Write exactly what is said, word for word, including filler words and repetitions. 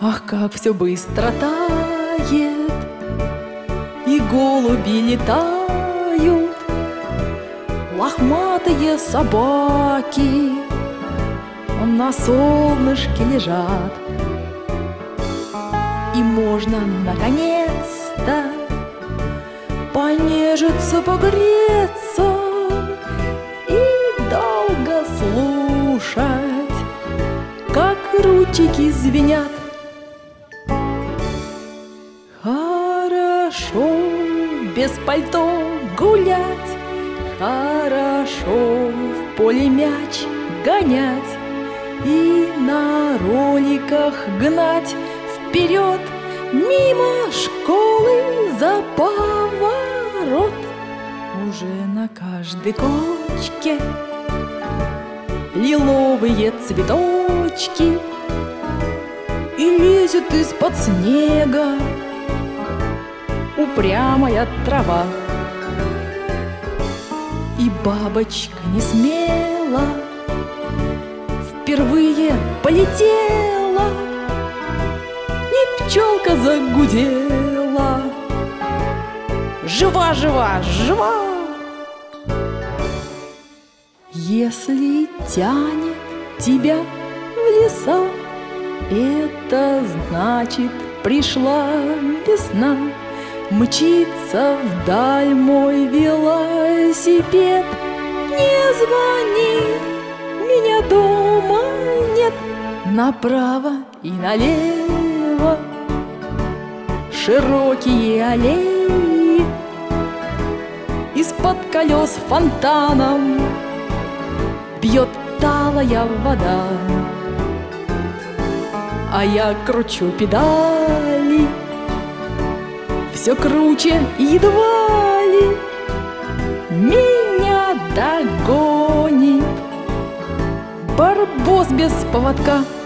Ах, как все быстро тает, и голуби летают, лохматые собаки на солнышке лежат. И можно наконец-то понежиться, погреться и долго слушать, как ручейки звенят. Хорошо без пальто гулять, хорошо в поле мяч гонять и на роликах гнать вперед мимо школы за поворот. Уже на каждой кочке лиловые цветочки, и лезет из-под снега упрямая трава. И бабочка не смела впервые полетела, и пчелка загудела: жива, жива, жива! Если тянет тебя в леса, это значит пришла весна. Мчится вдаль мой велосипед. Не звони, меня дома нет. Направо и налево широкие аллеи, из-под колес фонтаном бьет талая вода. А я кручу педали все круче, едва ли меня догонит барбос без поводка.